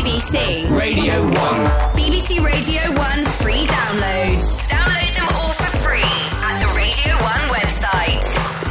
BBC Radio 1. BBC Radio 1 free downloads. Download them all for free at the Radio 1 website.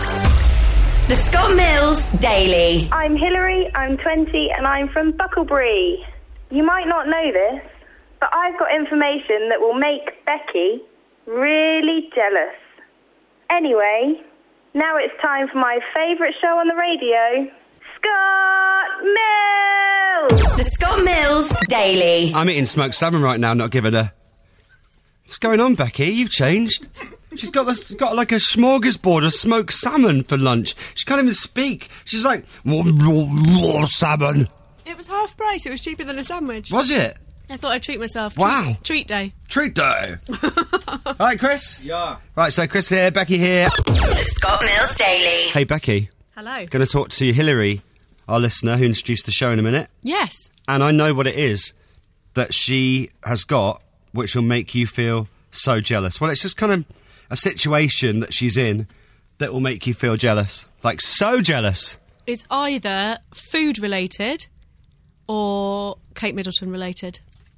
The Scott Mills Daily. I'm Hilary, I'm 20 and I'm from Bucklebury. You might not know this, but I've got information that will make Becky really jealous. Anyway, now it's time for my favourite show on the radio, Scott Mills! The Scott Mills Daily. I'm eating smoked salmon right now, not giving her... What's going on, Becky? You've changed. She's got like a smorgasbord of smoked salmon for lunch. She can't even speak. She's like, more salmon. It was half price. It was cheaper than a sandwich. Was it? I thought I'd treat myself. Wow. Treat day. Treat day. All right, Chris? Yeah. Right, so Chris here, Becky here. The Scott Mills Daily. Hey, Becky. Hello. Going to talk to Hilary, our listener, who introduced the show in a minute. Yes. And I know what it is that she has got, which will make you feel so jealous. Well, it's just kind of a situation that she's in that will make you feel jealous. Like, so jealous. It's either food related or Kate Middleton related.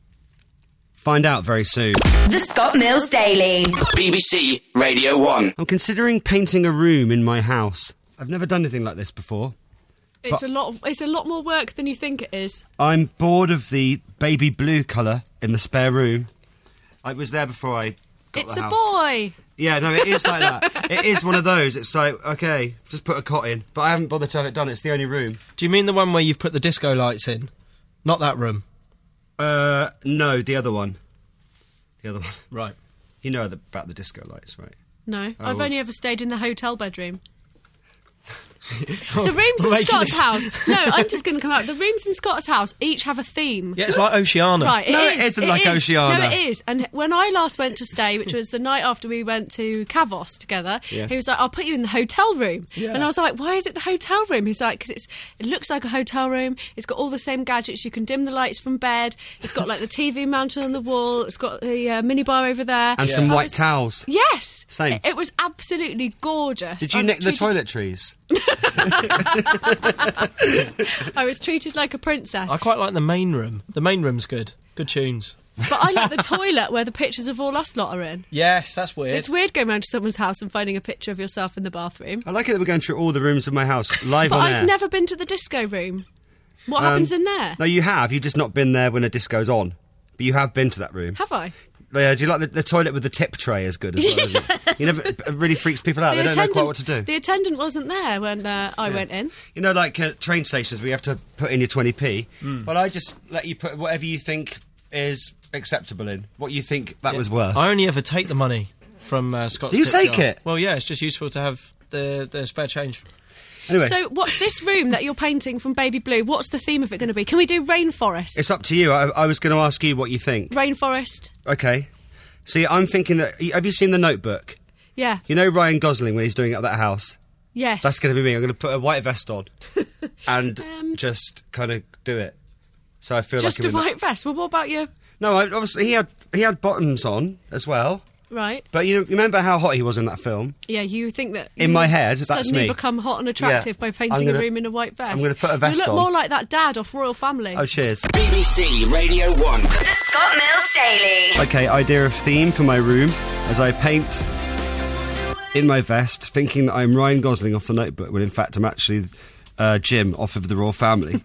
Find out very soon. The Scott Mills Daily. BBC Radio 1. I'm considering painting a room in my house. I've never done anything like this before. It's a lot more work than you think it is. I'm bored of the baby blue colour in the spare room. I was there before I got It's the a house. boy. Yeah, no, it is like that. It is one of those. It's like, okay, just put a cot in. But I haven't bothered to have it done. It's the only room. Do you mean the one where you've put the disco lights in? Not that room. No, the other one. The other one. Right. You know about the disco lights, right? No, Oh, I've well. only ever stayed in the hotel bedroom. The rooms We're in making Scott's this- house. No, I'm just going to come out. The rooms in Scott's house each have a theme. Yeah, it's like Oceana. Right, No, it isn't like Oceana. No, it is. And when I last went to stay, which was the night after we went to Kavos together, Yeah. he was like, I'll put you in the hotel room. Yeah. And I was like, why is it the hotel room? He's like, because it looks like a hotel room. It's got all the same gadgets. You can dim the lights from bed. It's got like the TV mounted on the wall. It's got the minibar over there. And some I white was- towels. Yes. Same. It was absolutely gorgeous. Did you I was nick the treated- toiletries? I was treated like a princess. I quite like the main room. The main room's good. Good tunes. But I like the toilet where the pictures of all us lot are in. Yes, that's weird. It's weird going round to someone's house and finding a picture of yourself in the bathroom. I like it that we're going through all the rooms of my house live But on air. I've never been to the disco room. What happens in there? No, you have. You've just not been there when a disco's on. But you have been to that room. Have I? Do you like the toilet with the tip tray is good as well, isn't it? You never, it really freaks people out. They don't know quite what to do. The attendant wasn't there when I went in. You know, like train stations where you have to put in your 20p. Hmm. Well, I just let you put whatever you think is acceptable in. What you think that was worth. I only ever take the money from Scott's Do you tip take jar. it? Well, yeah, it's just useful to have the spare change. Anyway, So, what this room that you're painting from baby blue? What's the theme of it going to be? Can we do rainforest? it's up to you. I was going to ask you what you think. Rainforest. Okay. See, I'm thinking that... Have you seen The Notebook? Yeah. You know Ryan Gosling when he's doing it at that house? Yes. That's going to be me. I'm going to put a white vest on and just kind of do it. So I feel just like... a white vest. Well, what about you? No, obviously he had bottoms on as well. Right. But you remember how hot he was in that film? Yeah, you think that In my head, that's suddenly me. become hot and attractive Yeah. by painting I'm gonna- a room in a white vest. I'm gonna put a vest You look on. more like that dad off Royal Family. Oh, cheers. BBC Radio 1. The Scott Mills Daily. Okay, idea of theme for my room as I paint in my vest, thinking that I'm Ryan Gosling off The Notebook, when in fact I'm actually Jim off of The Royal Family.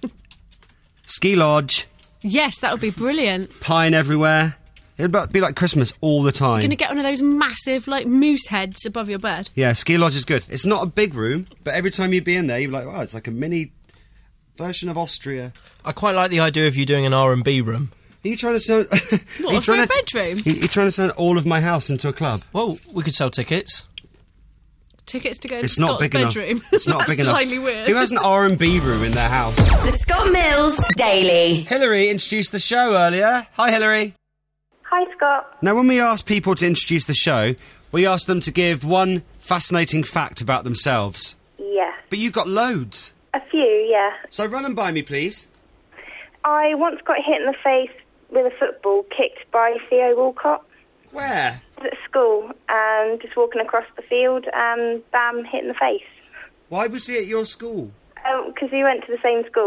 Ski lodge, Yes, that would be brilliant. pine everywhere. It'd be like Christmas all the time. You're going to get one of those massive, like, moose heads above your bed. Yeah, ski lodge is good. It's not a big room, but every time you'd be in there, you'd be like, wow, it's like a mini version of Austria. I quite like the idea of you doing an R&B room. Are you trying to turn... What, for a bedroom? You're trying to turn all of my house into a club? Well, we could sell tickets. Tickets to go into It's not Scott's big enough. bedroom. It's not That's big enough. slightly weird. Who has an R&B room in their house? The Scott Mills Daily. Hilary introduced the show earlier. Hi, Hilary. Hi, Scott. Now, when we ask people to introduce the show, we ask them to give one fascinating fact about themselves. Yeah. But you've got loads. A few, yeah. So run them by me, please. I once got hit in the face with a football kicked by Theo Walcott. Where? I was at school and just walking across the field and bam, hit in the face. Why was he at your school? Because we went to the same school.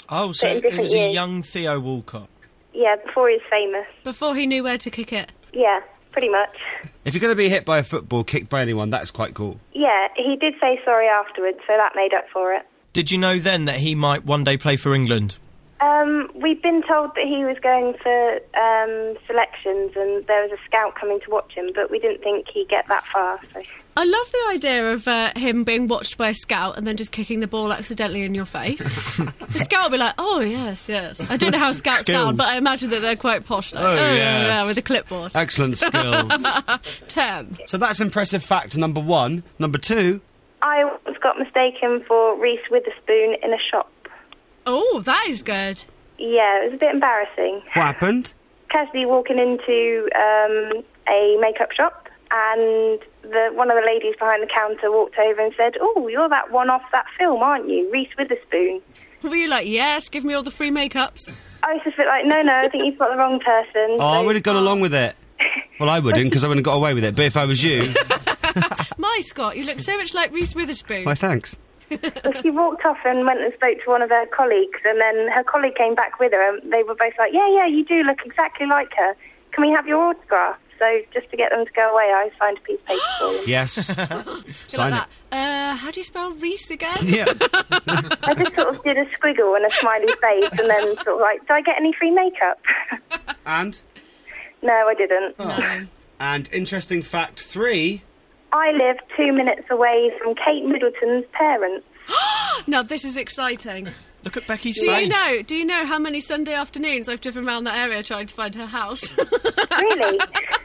Oh, but so in it different was a years. young Theo Walcott. Yeah, before he was famous. Before he knew where to kick it. Yeah, pretty much. If you're going to be hit by a football, kicked by anyone, that's quite cool. Yeah, he did say sorry afterwards, so that made up for it. Did you know then that he might one day play for England? We'd been told that he was going for selections and there was a scout coming to watch him, but we didn't think he'd get that far. So. I love the idea of him being watched by a scout and then just kicking the ball accidentally in your face. The scout will be like, oh, yes. I don't know how scouts sound, but I imagine that they're quite posh. Like, yeah, with a clipboard. Excellent skills. Term. So that's impressive fact number 1. Number 2. I once got mistaken for Reese Witherspoon in a shop. Oh, that is good. Yeah, it was a bit embarrassing. What happened? Casually walking into a makeup shop, and one of the ladies behind the counter walked over and said, "Oh, you're that one off that film, aren't you? Reese Witherspoon." Were you like, yes, give me all the free makeups? I was just a bit like, no, I think you've got the wrong person. Oh, I would have gone along with it. Well, I wouldn't, because I wouldn't have got away with it. But if I was you... My Scott, you look so much like Reese Witherspoon. Why, thanks. She walked off and went and spoke to one of her colleagues, and then her colleague came back with her, and they were both like, yeah, you do look exactly like her. Can we have your autograph? So just to get them to go away, I signed a piece of paper for them. Yes. Sign like it. that. How do you spell Reese again? Yeah. I just sort of did a squiggle and a smiley face, and then sort of like, did I get any free makeup? And? No, I didn't. Oh. And interesting fact 3... I live 2 minutes away from Kate Middleton's parents. Now, this is exciting. Look at Becky's Do face. you know how many Sunday afternoons I've driven around that area trying to find her house? Really?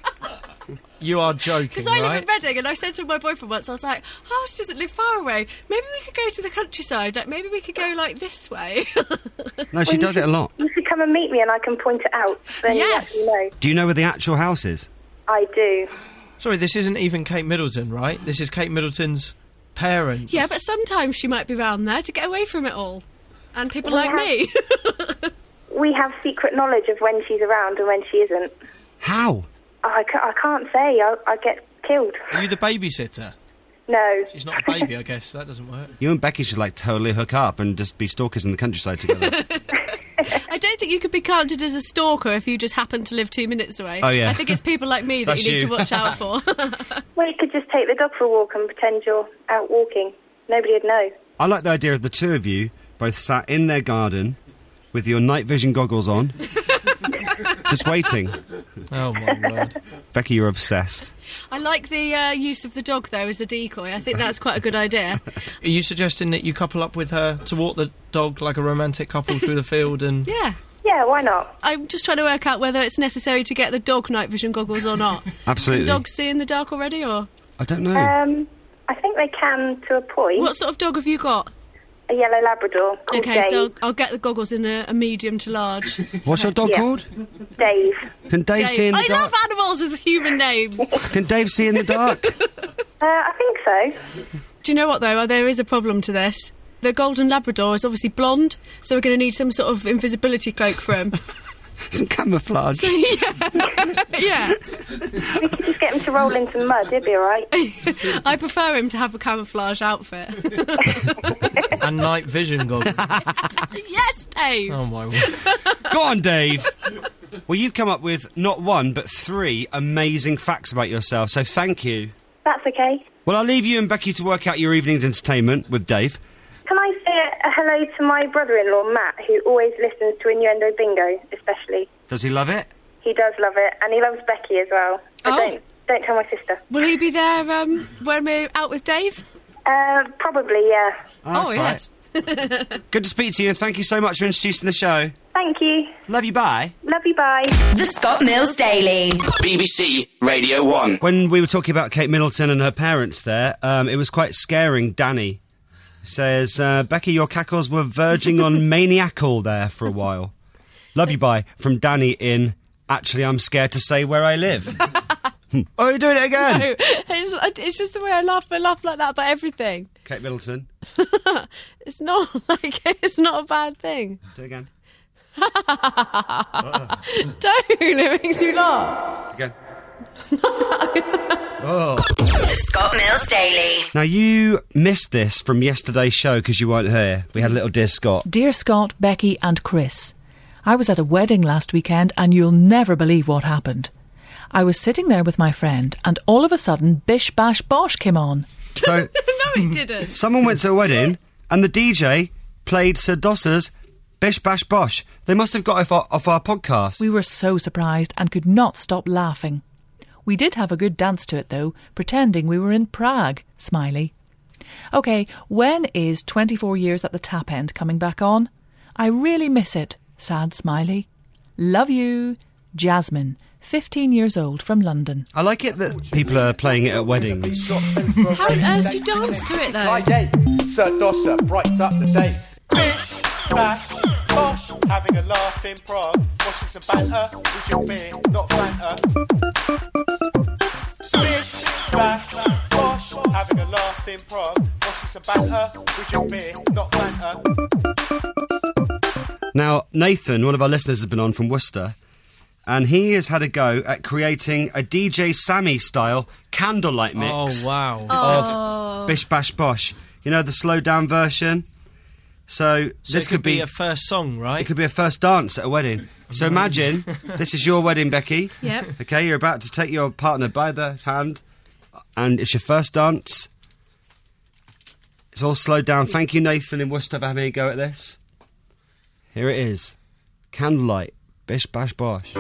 You are joking, Because I live right? in Reading, and I said to my boyfriend once, I was like, oh, she doesn't live far away. Maybe we could go to the countryside. Like, maybe we could go, like, this way. No, she does it a lot. You should come and meet me and I can point it out. Then Yes. you actually know. Do you know where the actual house is? I do. Sorry, this isn't even Kate Middleton, right? This is Kate Middleton's parents. Yeah, but sometimes she might be round there to get away from it all. And people We like have- me. We have secret knowledge of when she's around and when she isn't. How? Oh, I can't say. I get killed. Are you the babysitter? No. She's not a baby, I guess. That doesn't work. You and Becky should, like, totally hook up and just be stalkers in the countryside together. I don't think you could be counted as a stalker if you just happen to live 2 minutes away. Oh, yeah. I think it's people like me that That's you need you. to watch out for. Well, you could just take the dog for a walk and pretend you're out walking. Nobody would know. I like the idea of the two of you both sat in their garden with your night vision goggles on, just waiting. Oh, my word. Becky, you're obsessed. I like the use of the dog, though, as a decoy. I think that's quite a good idea. Are you suggesting that you couple up with her to walk the dog like a romantic couple through the field and... Yeah. Yeah, why not? I'm just trying to work out whether it's necessary to get the dog night vision goggles or not. Absolutely. Can dogs see in the dark already, or...? I don't know. I think they can to a point. What sort of dog have you got? A yellow Labrador called Okay, Dave. so I'll get the goggles in a medium to large. What's your dog Yeah. called? Dave. Can Dave see in the I dark? love animals with human names. Can Dave see in the dark? I think so. Do you know what, though? There is a problem to this. The golden Labrador is obviously blonde, so we're going to need some sort of invisibility cloak for him. Some camouflage. Yeah. We could just get him to roll into mud, he'd be alright. I prefer him to have a camouflage outfit. and night vision goggles? Yes, Dave! Oh, my word. Go on, Dave. Well, you've come up with not one, but 3 amazing facts about yourself, so thank you. That's okay. Well, I'll leave you and Becky to work out your evening's entertainment with Dave. Can I say a hello to my brother-in-law, Matt, who always listens to Innuendo Bingo, especially. Does he love it? He does love it, and he loves Becky as well. But Oh. don't tell my sister. Will he be there when we're out with Dave? Probably, yeah. That's yes. Good to speak to you, and thank you so much for introducing the show. Thank you. Love you, bye. Love you, bye. The Scott Mills Daily. BBC Radio 1. When we were talking about Kate Middleton and her parents there, it was quite scaring. Danny says, Becky, your cackles were verging on maniacal there for a while. Love you, bye. From Danny in, actually, I'm scared to say where I live. Oh, you're doing it again. No, it's just the way I laugh. I laugh like that about everything. Kate Middleton, It's not it's not a bad thing. do it again. Don't, it makes you laugh. Again. The Scott Mills Daily. Now, you missed this from yesterday's show because you weren't here. We had a little Dear Scott. Dear Scott, Becky and Chris, I was at a wedding last weekend and you'll never believe what happened. I was sitting there with my friend and all of a sudden Bish Bash Bosh came on. So, No, it didn't. someone went to a wedding and the DJ played Sir Dossa's Bish Bash Bosh. They must have got off our podcast. We were so surprised and could not stop laughing. We did have a good dance to it though, pretending we were in Prague. Smiley. OK, when is 24 Years at the Tap End coming back on? I really miss it. Sad smiley. Love you. Jasmine, 15 years old from London. I like it that people are playing it at weddings. How on earth do you dance to it, though? Friday, Sir Dosser brights up the day. Bish, bash, bosh, having a laugh in Prague. Washing some banter with your beer, not Fanta. Bish, bash, bosh, having a laugh in Prague. Washing some banter with your beer, not Fanta. Now, Nathan, one of our listeners, has been on from Worcester, and he has had a go at creating a DJ Sammy style candlelight mix. Oh, wow. Of Bish Bash Bosh. You know, the slowed down version? So this could be a first song, right? It could be a first dance at a wedding. So imagine, this is your wedding, Becky. Yep. Okay, you're about to take your partner by the hand, and it's your first dance. It's all slowed down. Thank you, Nathan in Worcester, for having a go at this. Here it is. Candlelight. Bish Bash Bosh.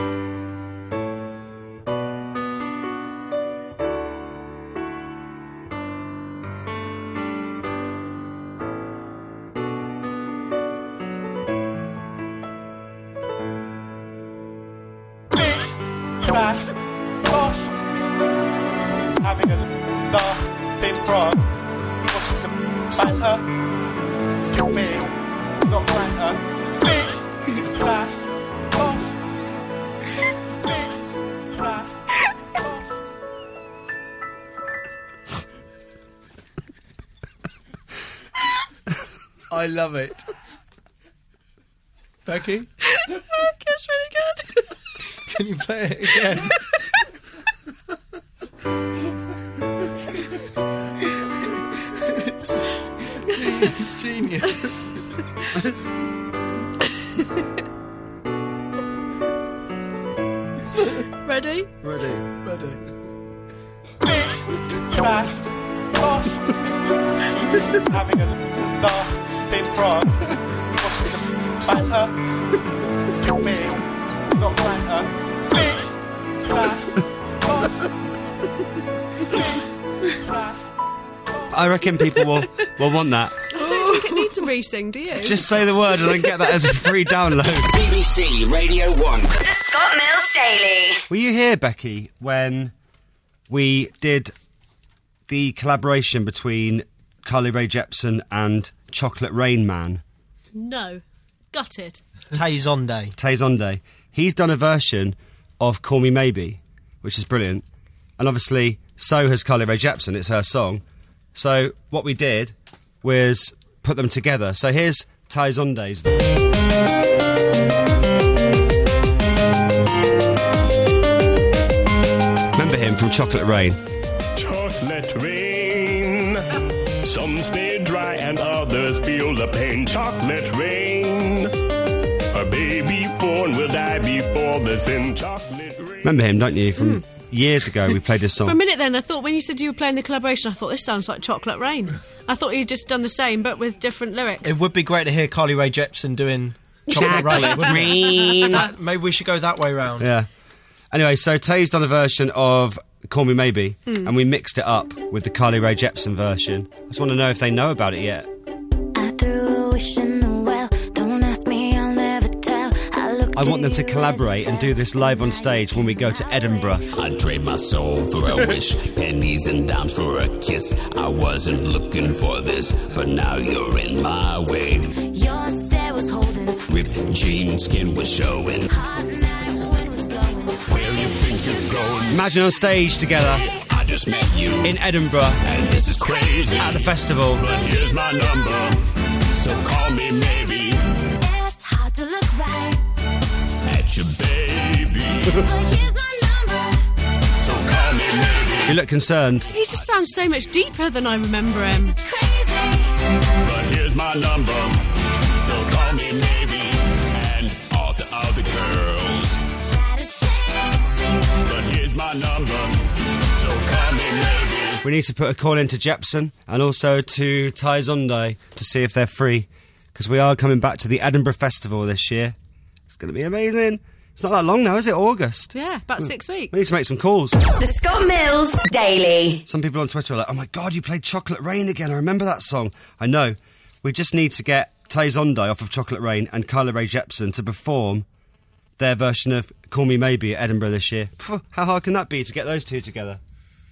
Bash, bosh, having a laugh in Prague. Watching some banter, your beer, not Fanta. Bish, bash, bosh, bish, bash, bosh. I love it. Becky, That's really good. can you play it again? It's genius. Ready? Ready. Bash, bosh, having a laugh in Prague. Watching some banter, your beer, not Fanta. Bish, bash, bosh, bish, bash. I reckon people will want that. I don't think it needs a re-sing, do you? Just say the word and then get that as a free download. BBC Radio 1. The Scott Mills Daily. Were you here, Becky, when we did the collaboration between Carly Rae Jepsen and Chocolate Rain Man? No. Gutted. Tay Zonday. Tay Zonday. He's done a version of Call Me Maybe, which is brilliant. And obviously, so has Carly Rae Jepsen. It's her song. So what we did was put them together. So here's Tay Zonday's. Remember him from Chocolate Rain? Chocolate rain. Some stay dry and others feel the pain. Chocolate rain. A baby born will die before the sin. Chocolate rain. Remember him, don't you? From years ago, we played this For a song. minute then, I thought when you said you were playing the collaboration, I thought this sounds like Chocolate Rain. I thought you'd just done the same, but with different lyrics. It would be great to hear Carly Rae Jepsen doing Chocolate Rain. wouldn't it? Maybe we should go that way round. Yeah. Anyway, so Tay's done a version of Call Me Maybe, and we mixed it up with the Carly Rae Jepsen version. I just want to know if they know about it yet. I threw a wish in the well. Don't ask me, I'll never tell. I want them to collaborate and do this live on stage when we go to Edinburgh. I'd trade my soul for a wish, pennies and dimes for a kiss. I wasn't looking for this, but now you're in my way. Your stare was holding, Ripped jeans, skin was showing. hot night, wind was blowing. Where you think you're going? Imagine on stage together I just met you, in Edinburgh and this is crazy. at the festival. But here's my number, so call me maybe. It's hard to look right, At your baby, but here's my number. so call me maybe. You look concerned. He just sounds so much deeper than I remember him. But here's my number, so call me maybe, and all the other girls. But here's my number, so call me maybe. We need to put a call in to Jepson and also to Tai Zonday to see if they're free, because we are coming back to the Edinburgh Festival this year. It's going to be amazing. It's not that long now, is it? August. Yeah, about 6 weeks. We need to make some calls. The Scott Mills Daily. Some people on Twitter are like, oh my God, you played Chocolate Rain again. I remember that song. I know. We just need to get Tai Zonday off of Chocolate Rain and Carly Rae Jepsen to perform their version of Call Me Maybe at Edinburgh this year. Phew, how hard can that be to get those two together?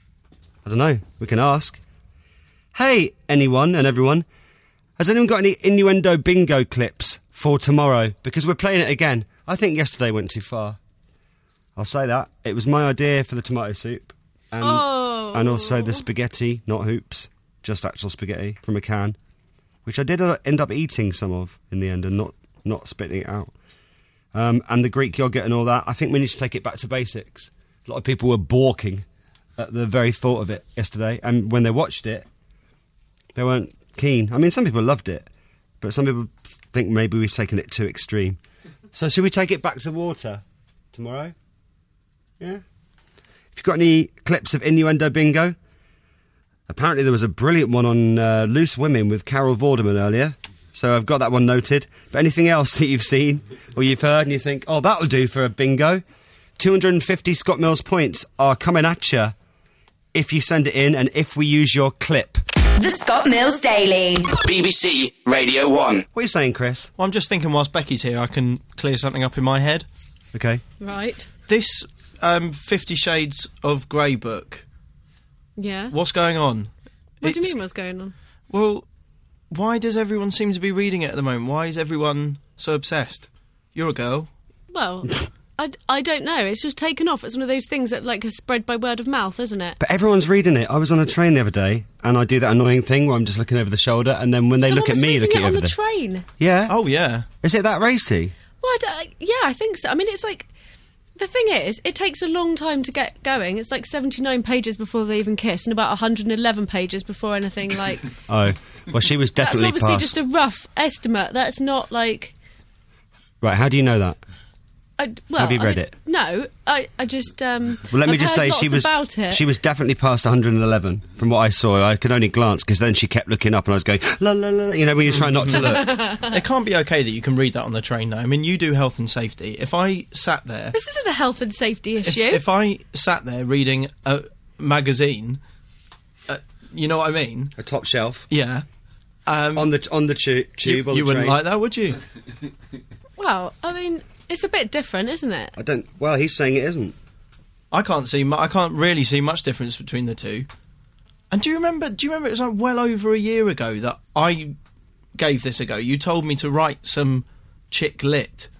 I don't know. We can ask. Hey, anyone and everyone. Has anyone got any innuendo bingo clips for tomorrow? Because we're playing it again. I think yesterday went too far. I'll say that. It was my idea for the tomato soup. And also the spaghetti, not hoops, just actual spaghetti from a can, which I did end up eating some of in the end and not spitting it out. And the Greek yoghurt and all that. I think we need to take it back to basics. A lot of people were balking at the very thought of it yesterday, and when they watched it, they weren't keen. I mean, some people loved it, but some people think maybe we've taken it too extreme. So should we take it back to water tomorrow? Yeah? If you've got any clips of innuendo bingo, apparently there was a brilliant one on Loose Women with Carol Vorderman earlier, so I've got that one noted. But anything else that you've seen or you've heard and you think, oh, that'll do for a bingo? 250 Scott Mills points are coming at you if you send it in and if we use your clip. The Scott Mills Daily. BBC Radio 1. What are you saying, Chris? Well, I'm just thinking whilst Becky's here, I can clear something up in my head. Okay. Right. This 50 Shades of Grey book. Yeah. What's going on? What do you mean what's going on? Well, why does everyone seem to be reading it at the moment? Why is everyone so obsessed? You're a girl. Well, I don't know. It's just taken off. It's one of those things that has spread by word of mouth, isn't it? But everyone's reading it. I was on a train the other day, and I do that annoying thing where I'm just looking over the shoulder, and then when they look at me, look at you over on the there. train. Yeah. Oh, yeah. Is it that racy? Well, yeah, I think so. I mean, it's like... The thing is, it takes a long time to get going. It's like 79 pages before they even kiss and about 111 pages before anything like... Oh, well, she was definitely That's obviously just a rough estimate. That's not like... Right, how do you know that? Have you read it? No, I just... well, let me just say she was definitely past 111 from what I saw. I could only glance because then she kept looking up and I was going, la la la, you know, when you try not to look. It can't be okay that you can read that on the train, though. I mean, you do health and safety. If I sat there... This isn't a health and safety issue. If I sat there reading a magazine, you know what I mean? A top shelf. Yeah. On the tube. You wouldn't like that, would you? Well, I mean... It's a bit different, isn't it? Well, he's saying it isn't. I can't really see much difference between the two. And do you remember it was like well over a year ago that I gave this a go. You told me to write some chick lit.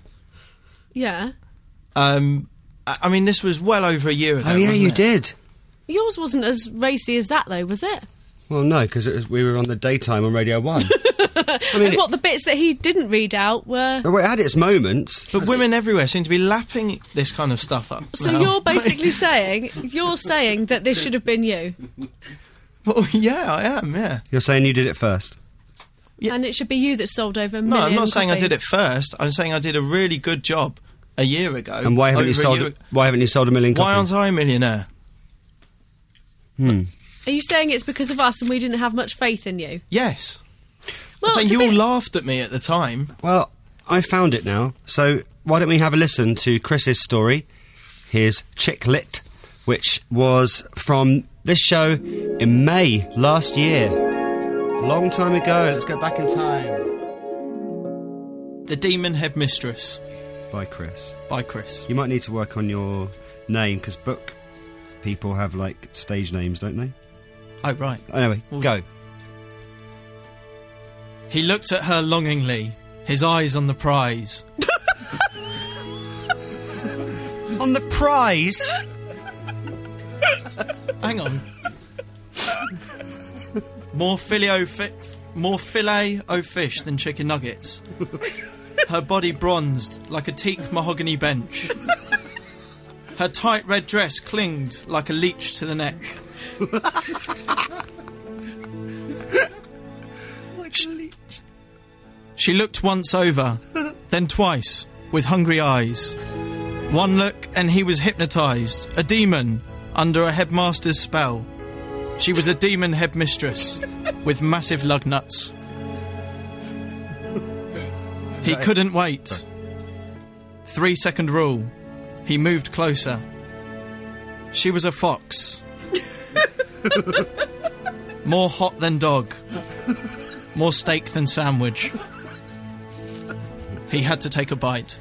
Yeah. I mean, this was well over a year ago. Oh yeah, you did. Yours wasn't as racy as that, though, was it? Well, no, because we were on the daytime on Radio 1. I mean, the bits that he didn't read out were... Well, it had its moments. But women everywhere seem to be lapping this kind of stuff up. So now. you're basically saying that this should have been you? Well, yeah, I am, yeah. You're saying you did it first? Yeah. And it should be you that sold over a million No, I'm not saying I copies. did it first. I'm saying I did a really good job a year ago. And why haven't you sold a million copies? Why aren't I a millionaire? Are you saying it's because of us and we didn't have much faith in you? Yes. Well, I'm saying you all laughed at me at the time. Well, I found it now. So why don't we have a listen to Chris's story? Here's Chick Lit, which was from this show in May last year. Long time ago. Let's go back in time. The Demon Headmistress. By Chris. You might need to work on your name, because book people have, like, stage names, don't they? Oh, right. Anyway, go. He looked at her longingly, his eyes on the prize. On the prize? Hang on. More filet o fish than chicken nuggets. Her body bronzed like a teak mahogany bench. Her tight red dress clinged like a leech to the neck. She looked once over, then twice, with hungry eyes. One look and he was hypnotised, a demon under a headmaster's spell. She was a demon headmistress with massive lug nuts. He couldn't wait. 3-second rule. He moved closer. She was a fox. More hot than dog. More steak than sandwich. He had to take a bite.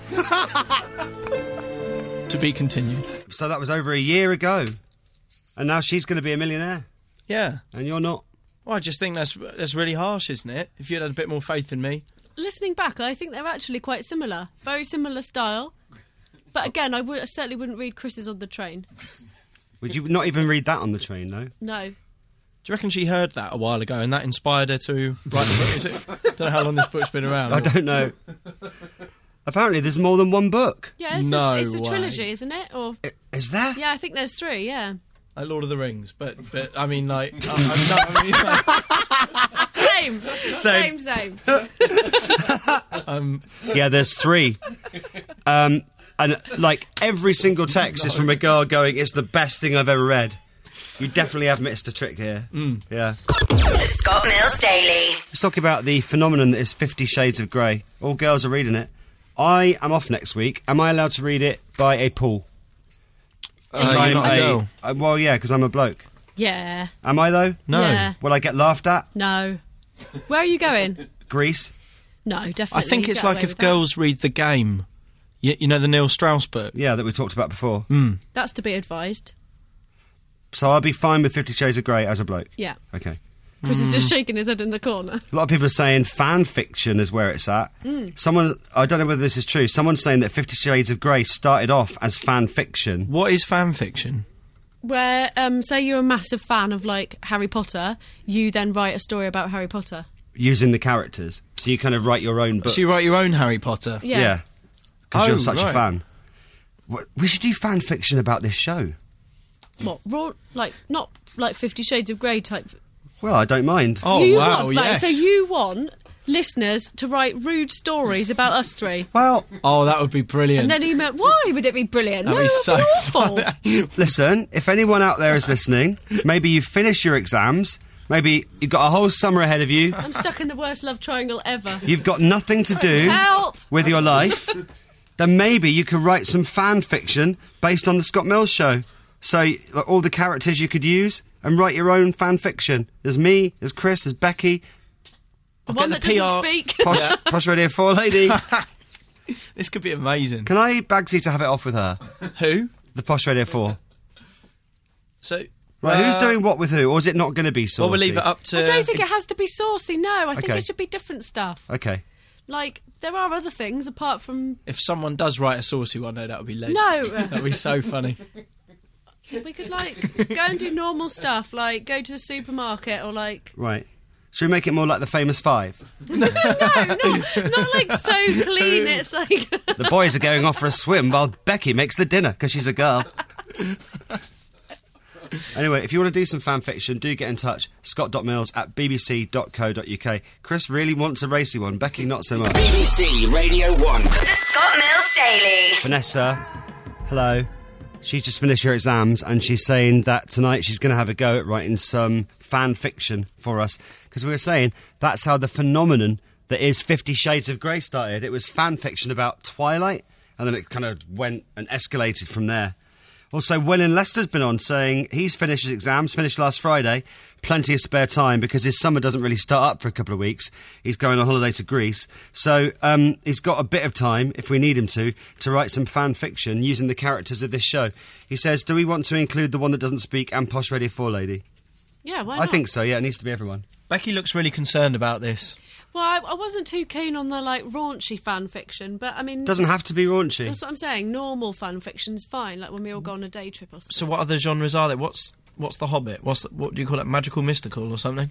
To be continued. So that was over a year ago. And now she's going to be a millionaire. Yeah. And you're not. Well, I just think that's really harsh, isn't it? If you'd had a bit more faith in me. Listening back, I think they're actually quite similar. Very similar style. But again, I certainly wouldn't read Chris's on the train. Would you not even read that on the train, though? No. Do you reckon she heard that a while ago and that inspired her to write the book? Is it? Don't know how long this book's been around. I don't know. Apparently there's more than one book. Yeah, it's a trilogy, isn't it? Or is there? Yeah, I think there's 3, yeah. Like Lord of the Rings, but I mean, like... Same. Yeah, there's 3. And, like, every single text is from a girl going, it's the best thing I've ever read. You definitely have missed a trick here. Yeah. The Scott Mills Daily. Let's talk about the phenomenon that is 50 Shades of Grey. All girls are reading it. I am off next week. Am I allowed to read it by a pool? You're not a girl. Well, yeah, because I'm a bloke. Yeah. Am I, though? No. Yeah. Will I get laughed at? No. Where are you going? Greece? No, definitely. I think it's like if girls read The Game. You know the Neil Strauss book? Yeah, that we talked about before. That's to be advised. So I'll be fine with 50 Shades of Grey as a bloke? Yeah. Okay. Chris is just shaking his head in the corner. A lot of people are saying fan fiction is where it's at. Someone, I don't know whether this is true, someone's saying that 50 Shades of Grey started off as fan fiction. What is fan fiction? Where, say you're a massive fan of, like, Harry Potter, you then write a story about Harry Potter. Using the characters. So you kind of write your own book. So you write your own Harry Potter? Yeah. Because you're such a fan. We should do fan fiction about this show. What? Not like 50 Shades of Grey type... Well, I don't mind. Oh, wow, yes. So you want listeners to write rude stories about us 3? Well... Oh, that would be brilliant. And then email... Why would it be brilliant? That'd be so awful. Listen, if anyone out there is listening, maybe you've finished your exams, maybe you've got a whole summer ahead of you. I'm stuck in the worst love triangle ever. You've got nothing to do with your life. Then maybe you could write some fan fiction based on the Scott Mills show. So, like, all the characters you could use and write your own fan fiction. There's me, there's Chris, there's Becky. The one that doesn't speak. Posh Radio 4 lady. This could be amazing. Can I Bagsy to have it off with her? Who? The Posh Radio 4. So... Right, who's doing what with who, or is it not going to be saucy? Well, we'll leave it up to... I don't think it has to be saucy, no. I think it should be different stuff. Okay. Like, there are other things apart from... If someone does write a saucy one, that would be legend. No. That would be so funny. We could, like, go and do normal stuff, like go to the supermarket or, like... Right. Should we make it more like the Famous Five? No, not like so clean, it's like... The boys are going off for a swim while Becky makes the dinner, because she's a girl. Anyway, if you want to do some fan fiction, do get in touch. scott.mills@bbc.co.uk. Chris really wants a racy one, Becky not so much. BBC Radio 1. The Scott Mills Daily. Vanessa, hello. She's just finished her exams and she's saying that tonight she's going to have a go at writing some fan fiction for us. Because we were saying that's how the phenomenon that is 50 Shades of Grey started. It was fan fiction about Twilight and then it kind of went and escalated from there. Also, Wellin Lester's been on saying he's finished his exams, finished last Friday, plenty of spare time because his summer doesn't really start up for a couple of weeks. He's going on holiday to Greece. So he's got a bit of time, if we need him to write some fan fiction using the characters of this show. He says, do we want to include the one that doesn't speak and Posh Radio 4 lady? Yeah, why not? I think so, yeah, it needs to be everyone. Becky looks really concerned about this. Well, I wasn't too keen on the, like, raunchy fan fiction, but, I mean... Doesn't have to be raunchy. That's what I'm saying. Normal fan fiction's fine, like when we all go on a day trip or something. So what other genres are there? What's The Hobbit? What do you call it? Magical mystical or something?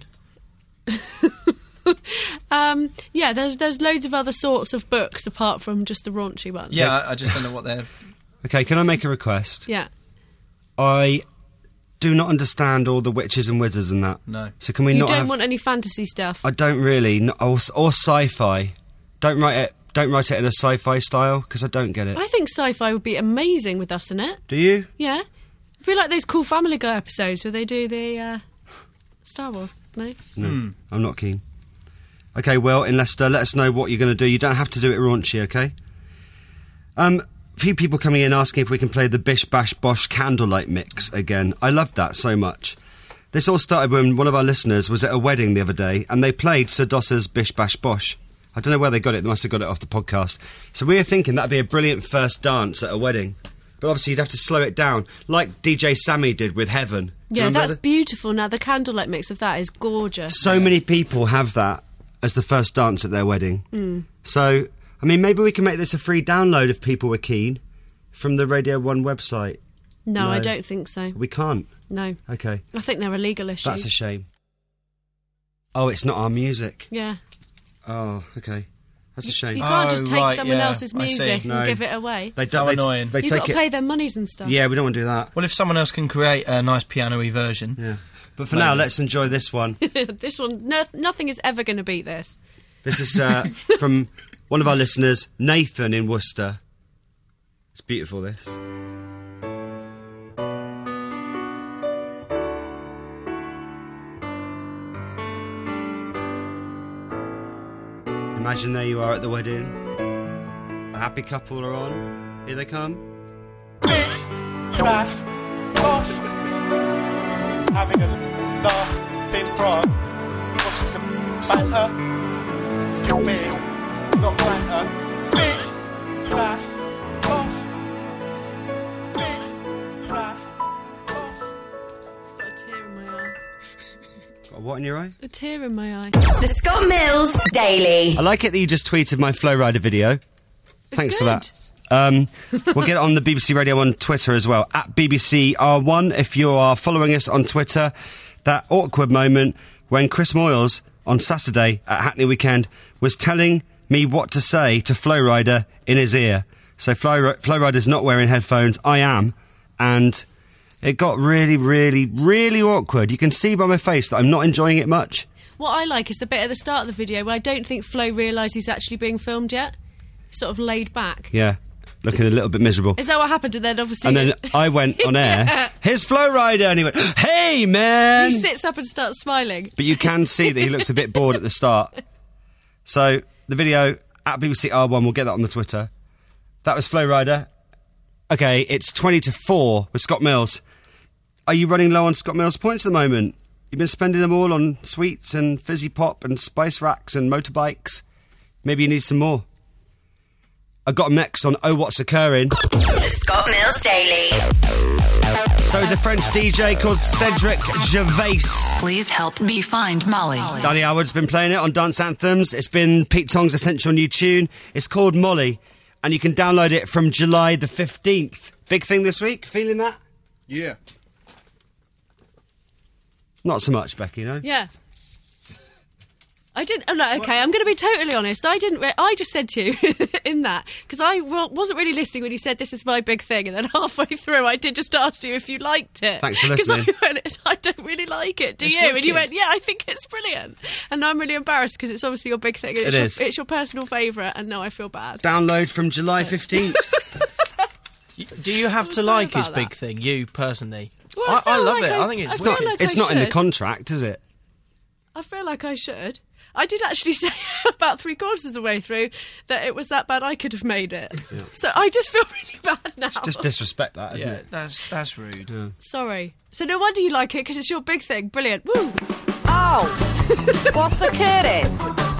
Yeah, there's loads of other sorts of books apart from just the raunchy ones. Yeah, I just don't know what they're... Okay, can I make a request? Yeah. I do not understand all the witches and wizards and that. No. So can we You not don't have... want any fantasy stuff. I don't really. Or sci-fi. Don't write it in a sci-fi style, because I don't get it. I think sci-fi would be amazing with us in it. Do you? Yeah. It'd be like those cool Family Guy episodes where they do the Star Wars. No? No, I'm not keen. Okay, Will, in Leicester, let us know what you're going to do. You don't have to do it raunchy, okay? Few people coming in asking if we can play the Bish Bash Bosh Candlelight mix again. I loved that so much. This all started when one of our listeners was at a wedding the other day, and they played Sir Dossa's Bish Bash Bosh. I don't know where they got it. They must have got it off the podcast. So we were thinking that'd be a brilliant first dance at a wedding. But obviously you'd have to slow it down, like DJ Sammy did with Heaven. Yeah, that's beautiful. Now, the candlelight mix of that is gorgeous. So many people have that as the first dance at their wedding. So, I mean, maybe we can make this a free download if people were keen from the Radio 1 website. No, I don't think so. We can't? No. Okay. I think they're a legal issue. That's a shame. Oh, it's not our music. Yeah. Oh, okay. That's a shame. You can't just take someone else's I see. music and No. give it away. They don't. annoying. They You've take got to it. pay their monies and stuff. Yeah, we don't want to do that. Well, if someone else can create a nice piano-y version. Yeah. But for now, let's enjoy this one. This one, nothing is ever going to beat this. This is from one of our listeners, Nathan in Worcester. It's beautiful, this. Imagine there you are at the wedding. A happy couple are on. Here they come. Bish, bash, bosh. Having a laugh in Prague. Watching some banter. Your beer, not Fanta. Bish, bash, bosh. Bish, bash, bosh. I've got a tear in my eye. Got a what in your eye? A tear in my eye. The Scott Mills Daily. I like it that you just tweeted my Flow Rider video. Thanks for good. that. We'll get it on the BBC Radio 1 Twitter as well, at BBC R1. If you are following us on Twitter, that awkward moment when Chris Moyles on Saturday at Hackney Weekend was telling me what to say to Flow Rider in his ear. So Flow Rider's not wearing headphones, I am, and it got really, really, really awkward. You can see by my face that I'm not enjoying it much. What I like is the bit at the start of the video where I don't think Flo realised he's actually being filmed yet. Sort of laid back. Yeah, looking a little bit miserable. Is that what happened? And then obviously... And then I went on air, here's Flow Rider, and he went, hey, man! He sits up and starts smiling. But you can see that he looks a bit bored at the start. So, the video, at BBC R1, we'll get that on the Twitter. That was Flow Rider. Okay, it's 20-4 with Scott Mills. Are you running low on Scott Mills points at the moment? You've been spending them all on sweets and fizzy pop and spice racks and motorbikes. Maybe you need some more. I got him next on Oh What's Occurring. The Scott Mills Daily. So is a French DJ called Cedric Gervais. Please help me find Molly. Danny Howard's been playing it on Dance Anthems. It's been Pete Tong's essential new tune. It's called Molly, and you can download it from July the 15th. Big thing this week, feeling that? Yeah. Not so much, Becky, no? Yeah. I didn't... Oh, no, OK, I'm going to be totally honest. I didn't... I just said to you in that, because I wasn't really listening when you said this is my big thing, and then halfway through I did just ask you if you liked it. Thanks for listening. Because I went, I don't really like it, do It's you? wicked. And you went, yeah, I think it's brilliant. And I'm really embarrassed because it's obviously your big thing. And It is. It's your personal favourite, and now I feel bad. Download from July 15th. Do you have to sorry like his about big that. thing, you personally? Well, I feel love like it. I think it's I It's feel not, like it's I not in the should. contract, is it? I feel like I should. I did actually say about 3/4 of the way through that it was that bad I could have made it. Yeah. So I just feel really bad now. Just disrespect that, isn't Yeah, it? that's rude. Yeah. Sorry. So no wonder you like it, because it's your big thing. Brilliant. Woo! Oh, what's occurring?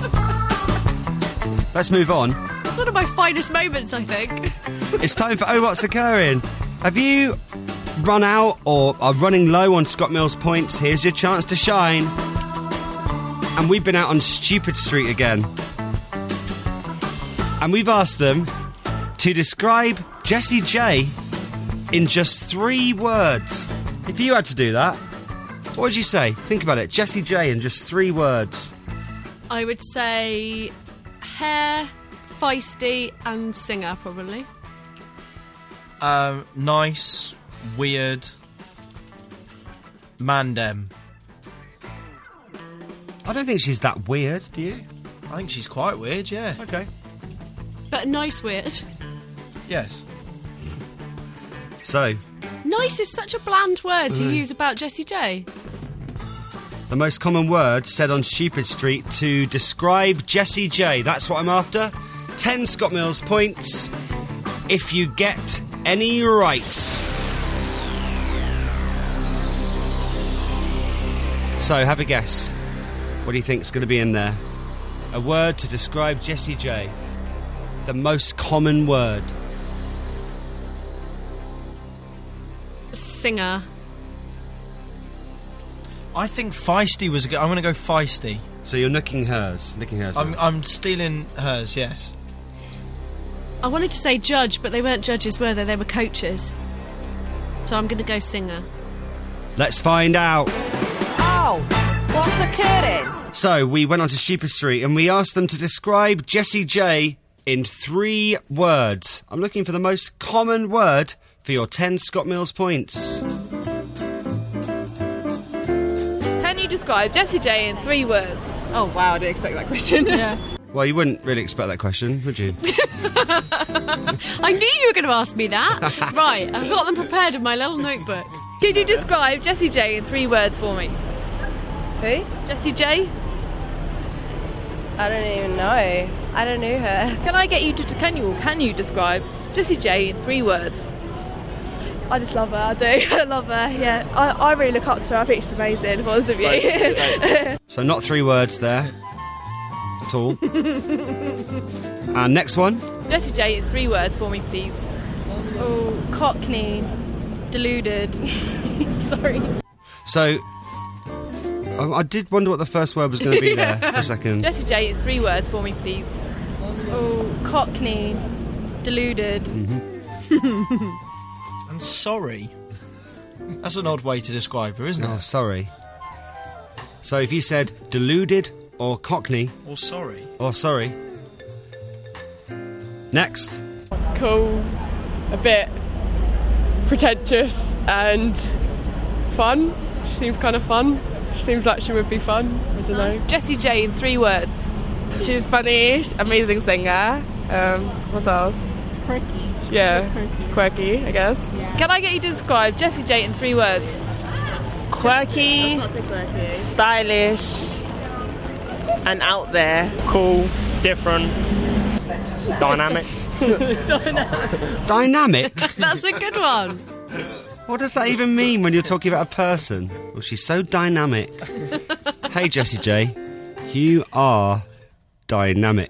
Let's move on. It's one of my finest moments, I think. It's time for Oh What's Occurring. Have you run out or are running low on Scott Mills points? Here's your chance to shine. And we've been out on Stupid Street again. And we've asked them to describe Jessie J in just 3 words. If you had to do that, what would you say? Think about it. Jessie J in just 3 words. I would say hair, feisty, and singer, probably. Nice, weird, Mandem. I don't think she's that weird, do you? I think she's quite weird, yeah. Okay. But nice weird. Yes. So, Nice is such a bland word to use about Jessie J. the most common word said on Stupid Street to describe Jessie J. That's what I'm after. 10 Scott Mills points if you get any right. So, have a guess. What do you think's going to be in there? A word to describe Jessie J. The most common word. Singer. I think feisty was. I'm going to go feisty. So you're nicking hers. I'm stealing hers. Yes. I wanted to say judge, but they weren't judges, were they? They were coaches. So I'm going to go singer. Let's find out. Oh, what's occurring? So we went on to Stupid Street and we asked them to describe Jessie J in 3 words. I'm looking for the most common word for your 10 Scott Mills points. Can you describe Jessie J in 3 words? Oh wow, I didn't expect that question. Yeah. Well, you wouldn't really expect that question, would you? I knew you were going to ask me that. Right, I've got them prepared in my little notebook. Could you describe Jessie J in 3 words for me? Who? Jessie J? I don't even know. I don't know her. Can I get you to can you describe Jessie J in 3 words? I just love her, I do. I love her, yeah. I really look up to her. I think she's amazing, to be honest with you. So not 3 words there at all. And next one. Jessie J in 3 words for me, please. Oh, Cockney. Deluded. Sorry. So I did wonder what the first word was going to be there for a second. Jessie J in 3 words for me, please. Oh, Cockney. Deluded. And sorry. That's an odd way to describe her, isn't it? Oh, sorry. So if you said deluded or Cockney... Or sorry. Or sorry. Next. Cool. A bit pretentious and fun. She seems kind of fun. She seems like she would be fun. I don't know. Jessie J in 3 words. She's funny, amazing singer. What else? Quirky. Yeah, quirky, I guess. Yeah. Can I get you to describe Jessie J in 3 words? Quirky, stylish, and out there. Cool, different, dynamic. Dynamic? That's a good one. What does that even mean when you're talking about a person? Well, she's so dynamic. Hey, Jessie J, you are dynamic.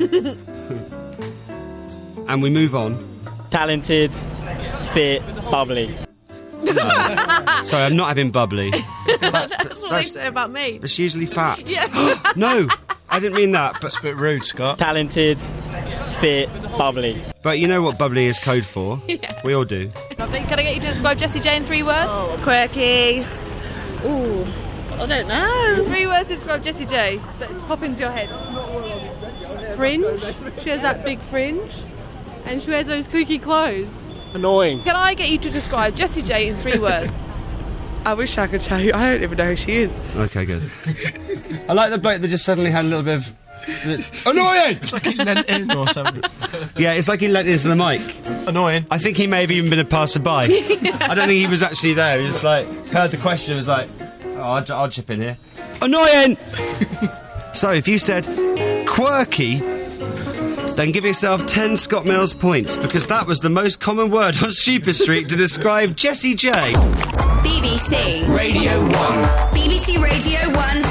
And we move on. Talented, fit, bubbly. No. Sorry, I'm not having bubbly. That's what they say about me. It's usually fat. Yeah. No, I didn't mean that. But it's a bit rude, Scott. Talented, fit, bubbly. But you know what bubbly is code for? Yeah. We all do. Can I get you to describe Jessie J in 3 words? Oh, quirky. Ooh, I don't know. 3 words to describe Jessie J that pop into your head. Fringe. She has that big fringe. And she wears those kooky clothes. Annoying. Can I get you to describe Jessie J in 3 words? I wish I could tell you. I don't even know who she is. Okay, good. I like the bloke that just suddenly had a little bit of... Annoying! It's like he leant in or something. Yeah, it's like he leant into the mic. Annoying. I think he may have even been a passerby. I don't think he was actually there. He just like heard the question and was like, oh, I'll chip in here. Annoying! So if you said quirky, then give yourself 10 Scott Mills points, because that was the most common word on Stupid Street to describe Jessie J. BBC Radio 1. BBC Radio 1